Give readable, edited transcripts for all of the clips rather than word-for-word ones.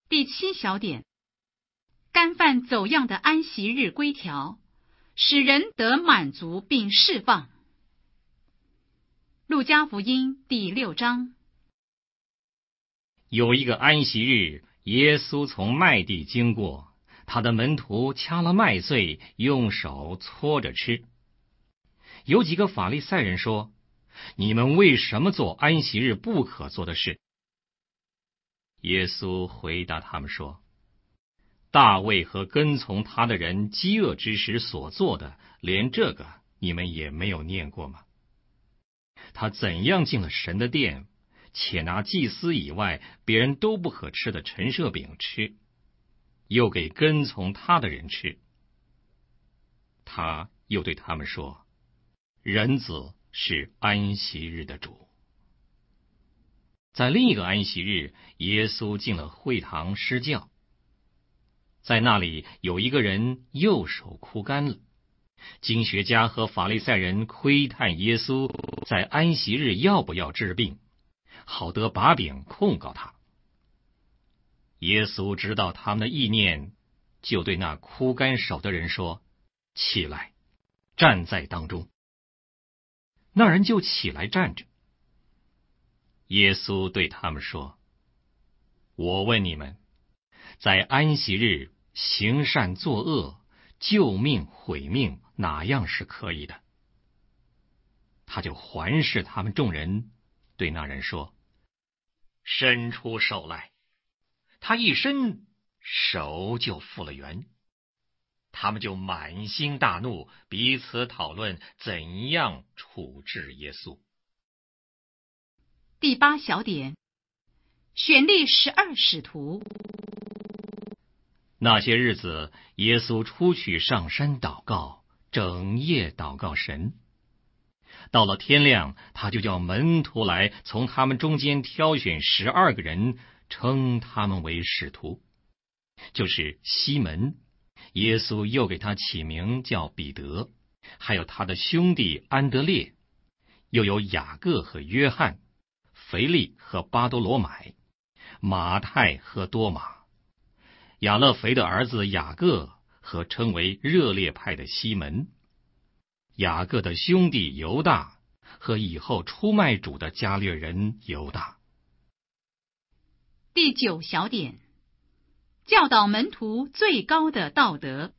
第7小点，干犯走样的安息日规条，使人得满足并释放。路加福音第6章。 有一个安息日，耶稣从麦地经过，他的门徒掐了麦穗，用手搓着吃。有几个法利赛人说：你们为什么做安息日不可做的事？耶稣回答他们说：大卫和跟从他的人饥饿之时所做的，连这个你们也没有念过吗？他怎样进了神的殿，且拿祭司以外别人都不可吃的陈设饼吃，又给跟从他的人吃。他又对他们说：人子是安息日的主。在另一个安息日，耶稣进了会堂施教，在那里有一个人右手枯干了。经学家和法利赛人窥探耶稣在安息日要不要治病，好得把柄控告他。耶稣知道他们的意念，就对那枯干手的人说：起来，站在当中。那人就起来站着。耶稣对他们说：我问你们，在安息日行善作恶，救命毁命，哪样是可以的？他就环视他们众人，对那人说：伸出手来。他一伸，手就复了原。他们就满心大怒，彼此讨论怎样处置耶稣。 第8小点，选立12使徒。 那些日子，耶稣出去上山祷告，整夜祷告神。到了天亮，他就叫门徒来，从他们中间挑选12个人，称他们为使徒，就是西门。耶稣又给他起名叫彼得，还有他的兄弟安德烈，又有雅各和约翰，腓力和巴多罗买，马太和多马，亚勒腓的儿子雅各和称为热烈派的西门，雅各的兄弟犹大和以后出卖主的加略人犹大。 第9小点，教导门徒最高的道德。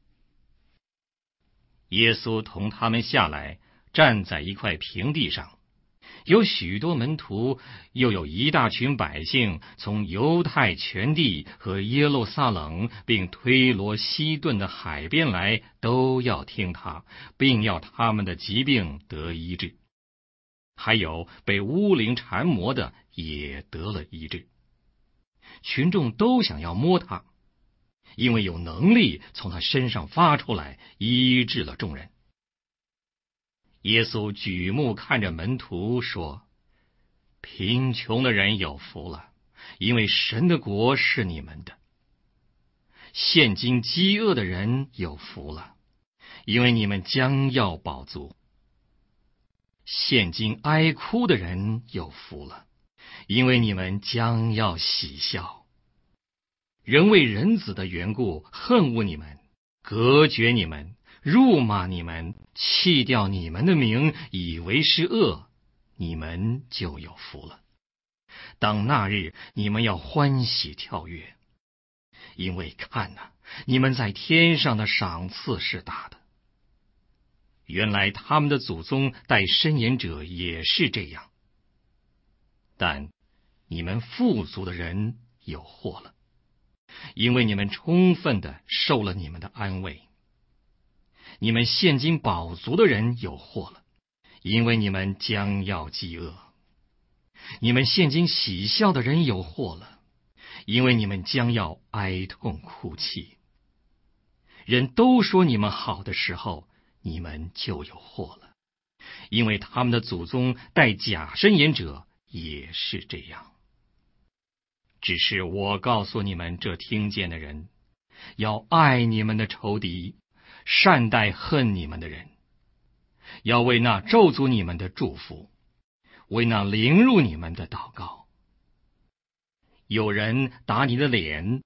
耶稣同他们下来，站在一块平地上，有许多门徒，又有一大群百姓，从犹太全地和耶路撒冷并推罗西顿的海边来，都要听他，并要他们的疾病得医治。还有被污灵缠磨的也得了医治。群众都想要摸他，因为有能力从他身上发出来，医治了众人。耶稣举目看着门徒说：贫穷的人有福了，因为神的国是你们的。现今饥饿的人有福了，因为你们将要饱足。现今哀哭的人有福了，因为你们将要喜笑。人为人子的缘故恨恶你们，隔绝你们，辱骂你们，弃掉你们的名，以为是恶，你们就有福了。当那日，你们要欢喜跳跃，因为看哪，你们在天上的赏赐是大的。原来他们的祖宗带申言者也是这样，但你们富足的人有祸了，因为你们充分的受了你们的安慰。你们现今饱足的人有祸了，因为你们将要饥饿。你们现今喜笑的人有祸了，因为你们将要哀痛哭泣。人都说你们好的时候，你们就有祸了，因为他们的祖宗带假申言者也是这样。只是我告诉你们这听见的人，要爱你们的仇敌，善待恨你们的人，要为那咒诅你们的祝福，为那凌辱你们的祷告。有人打你的脸，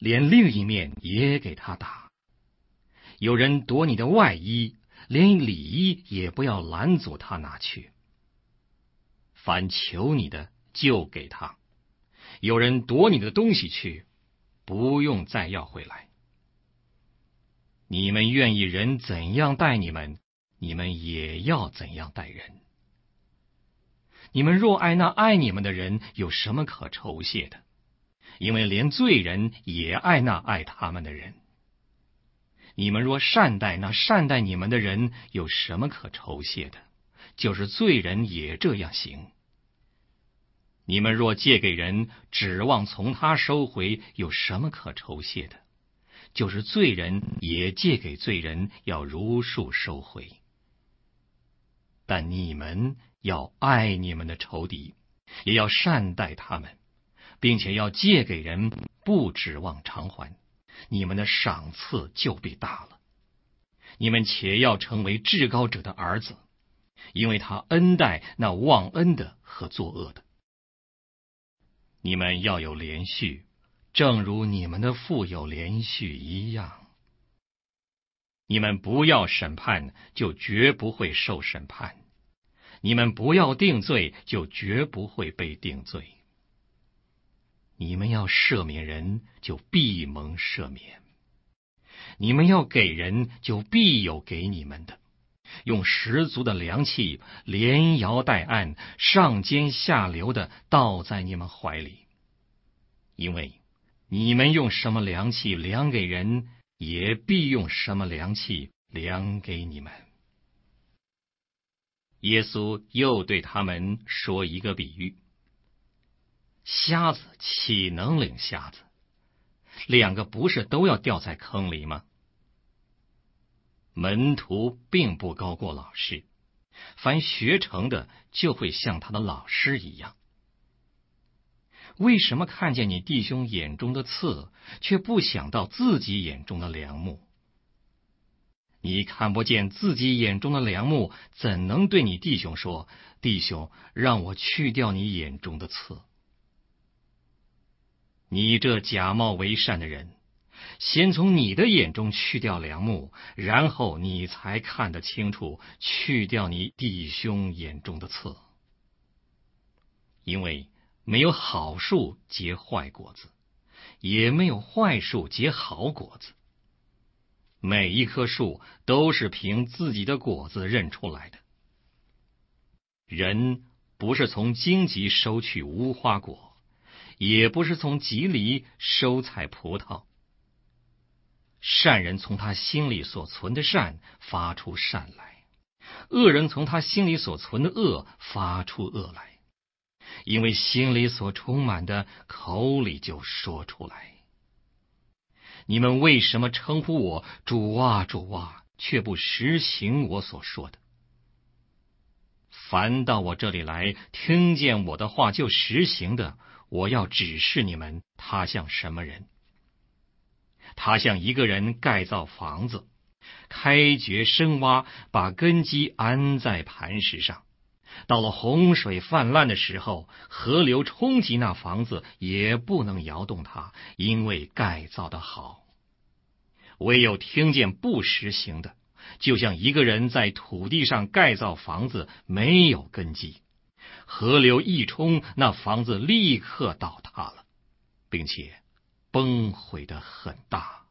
连另一面也给他打。有人夺你的外衣，连里衣也不要拦阻他拿去。凡求你的，就给他。有人夺你的东西去，不用再要回来。你们愿意人怎样待你们，你们也要怎样待人。你们若爱那爱你们的人，有什么可酬谢的？因为连罪人也爱那爱他们的人。你们若善待那善待你们的人，有什么可酬谢的？就是罪人也这样行。你们若借给人，指望从他收回，有什么可酬谢的？就是罪人也借给罪人，要如数收回。但你们要爱你们的仇敌，也要善待他们，并且要借给人，不指望偿还，你们的赏赐就必大了。你们且要成为至高者的儿子，因为他恩待那忘恩的和作恶的。你们要有连续，正如你们的父有连续一样。你们不要审判，就绝不会受审判；你们不要定罪，就绝不会被定罪。你们要赦免人，就必蒙赦免；你们要给人，就必有给你们的。用十足的量器，连摇带按，上尖下流的倒在你们怀里。因为你们用什么量器量给人，也必用什么量器量给你们。耶稣又对他们说一个比喻：瞎子岂能领瞎子？两个不是都要掉在坑里吗？门徒并不高过老师，凡学成的就会像他的老师一样。为什么看见你弟兄眼中的刺，却不想到自己眼中的梁木？你看不见自己眼中的梁木，怎能对你弟兄说：弟兄，让我去掉你眼中的刺？你这假冒为善的人，先从你的眼中去掉梁木，然后你才看得清楚，去掉你弟兄眼中的刺。因为没有好树结坏果子，也没有坏树结好果子。每一棵树都是凭自己的果子认出来的。人不是从荆棘收取无花果，也不是从棘藜收采葡萄。善人从他心里所存的善发出善来，恶人从他心里所存的恶发出恶来。因为心里所充满的，口里就说出来。你们为什么称呼我主啊主啊，却不实行我所说的？凡到我这里来，听见我的话就实行的，我要指示你们，他像什么人？他像一个人盖造房子，开掘深挖，把根基安在磐石上。到了洪水泛滥的时候，河流冲击那房子，也不能摇动它，因为盖造的好。唯有听见不实行的，就像一个人在土地上盖造房子，没有根基，河流一冲，那房子立刻倒塌了，并且崩毁得很大。